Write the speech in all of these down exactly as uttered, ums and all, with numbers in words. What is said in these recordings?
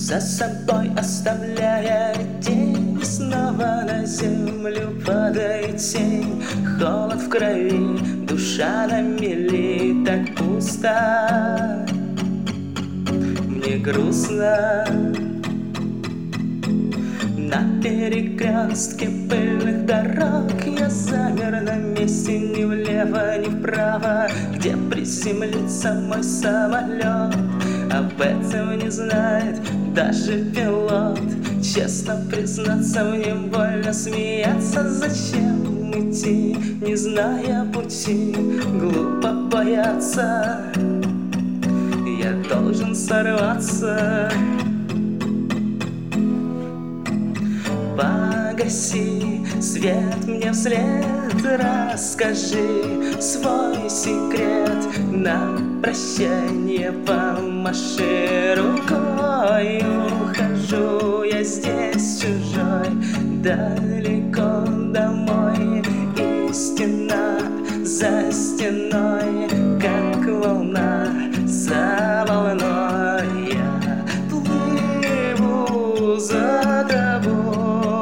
за собой оставляя тень. Снова на землю падает тень, холод в крови, душа на мели, так пусто, мне грустно. На перекрестке пыльных дорог я замер на месте, ни влево, ни вправо, где приземлится мой самолет. Об этом не знает даже пилот. Честно признаться, мне больно смеяться. Зачем идти, не зная пути? Глупо бояться, я должен сорваться. Погаси свет мне вслед, расскажи свой секрет. На прощание помаши рукой. Ухожу я здесь чужой, далеко домой. И стена за стеной, как волна за волной, я плыву за тобой.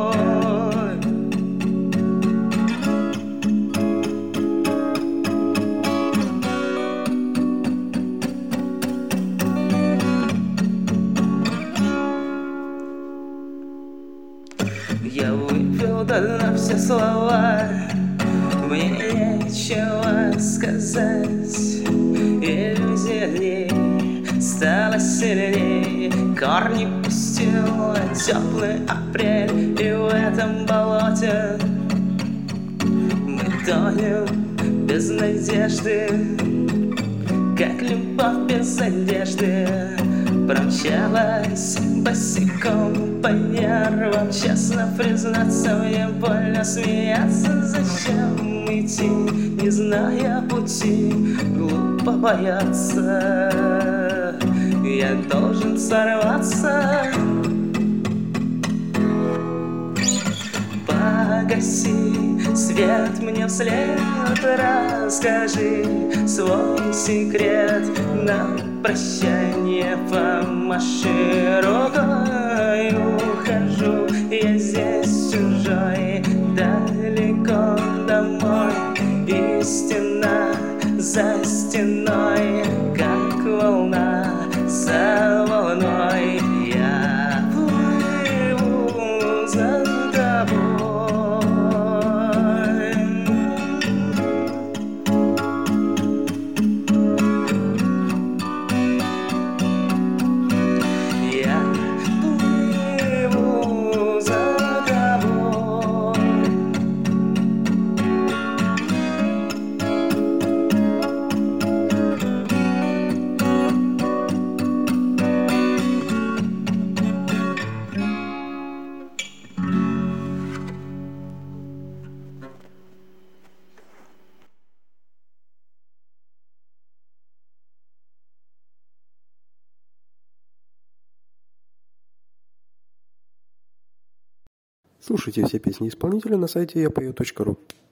Я выпил до дна все слова, мне нечего сказать. Иллюзий стало сильней, корни пустил теплый апрель. И в этом болоте мы тонем без надежды, как любовь без одежды. Промчалась босиком по нервам. Честно признаться, мне больно смеяться. Зачем идти, не зная пути? Глупо бояться, я должен сорваться. Погаси свет мне вслед, расскажи свой секрет. На прощание помаши рукой. Ухожу я здесь чужой, далеко домой. И стена за стеной, как волна за волной, я плыву за тобой. Слушайте все песни исполнителя на сайте я пою точка ру.